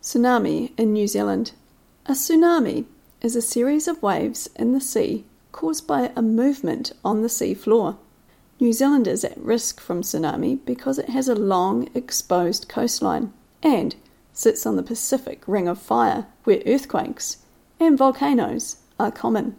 Tsunami in New Zealand. A tsunami is a series of waves in the sea caused by a movement on the sea floor. New Zealand is at risk from tsunami because it has a long, exposed coastline and sits on the Pacific Ring of Fire, where earthquakes and volcanoes are common.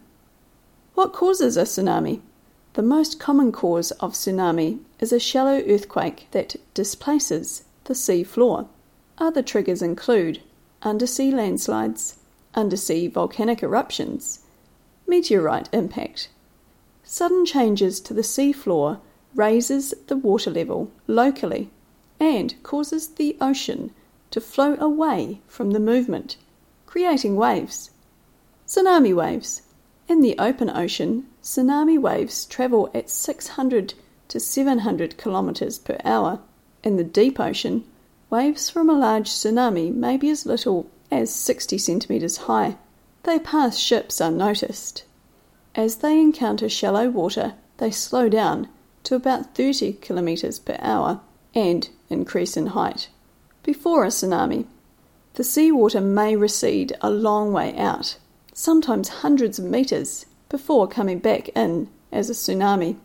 What causes a tsunami? The most common cause of tsunami is a shallow earthquake that displaces the sea floor. Other triggers include undersea landslides, undersea volcanic eruptions, meteorite impact. Sudden changes to the sea floor raises the water level locally and causes the ocean to flow away from the movement, creating waves. Tsunami waves. In the open ocean, tsunami waves travel at 600 to 700 kilometers per hour. In the deep ocean, waves from a large tsunami may be as little as 60 centimeters high. They pass ships unnoticed. As they encounter shallow water, they slow down to about 30 kilometers per hour and increase in height. Before a tsunami, the seawater may recede a long way out, sometimes hundreds of meters, before coming back in as a tsunami.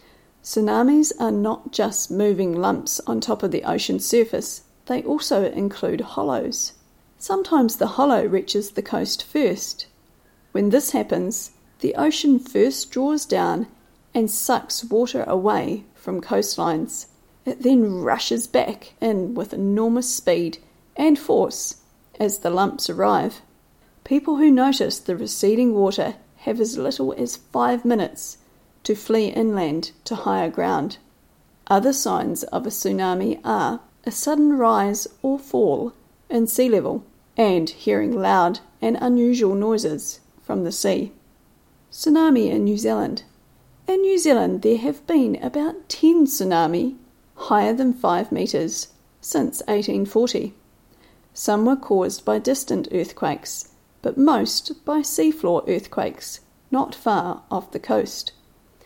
Tsunamis are not just moving lumps on top of the ocean surface, they also include hollows. Sometimes the hollow reaches the coast first. When this happens, the ocean first draws down and sucks water away from coastlines. It then rushes back in with enormous speed and force as the lumps arrive. People who notice the receding water have as little as 5 minutes to flee inland to higher ground. Other signs of a tsunami are a sudden rise or fall in sea level and hearing loud and unusual noises from the sea. Tsunami in New Zealand. In New Zealand there have been about 10 tsunami higher than 5 metres since 1840. Some were caused by distant earthquakes, but most by seafloor earthquakes not far off the coast.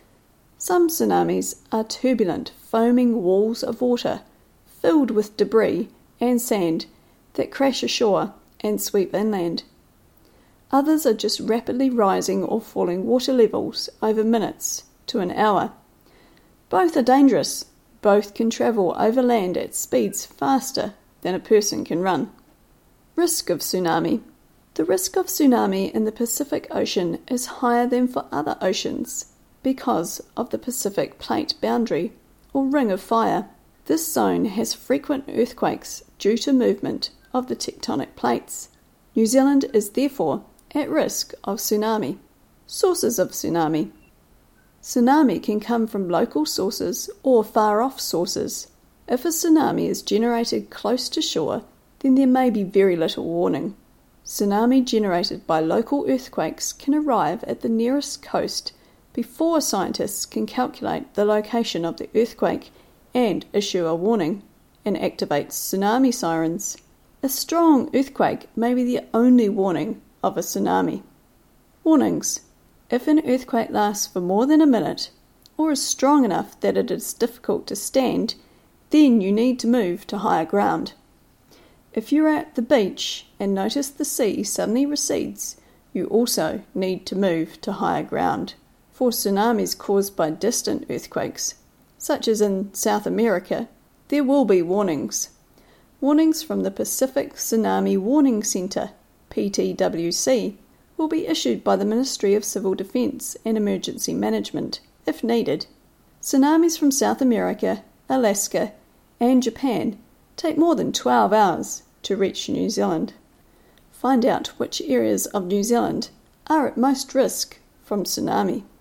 Some tsunamis are turbulent, foaming walls of water filled with debris and sand that crash ashore and sweep inland. Others are just rapidly rising or falling water levels over minutes to an hour. Both are dangerous. Both can travel over land at speeds faster than a person can run. Risk of tsunami. The risk of tsunami in the Pacific Ocean is higher than for other oceans because of the Pacific Plate boundary or Ring of Fire. This zone has frequent earthquakes due to movement of the tectonic plates. New Zealand is therefore at risk of tsunami. Sources of tsunami. Tsunami can come from local sources or far-off sources. If a tsunami is generated close to shore, then there may be very little warning. Tsunami generated by local earthquakes can arrive at the nearest coast before scientists can calculate the location of the earthquake and issue a warning and activate tsunami sirens. A strong earthquake may be the only warning of a tsunami. Warnings. If an earthquake lasts for more than a minute or is strong enough that it is difficult to stand, then you need to move to higher ground. If you're at the beach and notice the sea suddenly recedes, you also need to move to higher ground. For tsunamis caused by distant earthquakes, such as in South America, there will be warnings. Warnings from the Pacific Tsunami Warning Centre, PTWC, will be issued by the Ministry of Civil Defence and Emergency Management, if needed. Tsunamis from South America, Alaska, and Japan take more than 12 hours to reach New Zealand. Find out which areas of New Zealand are at most risk from tsunami.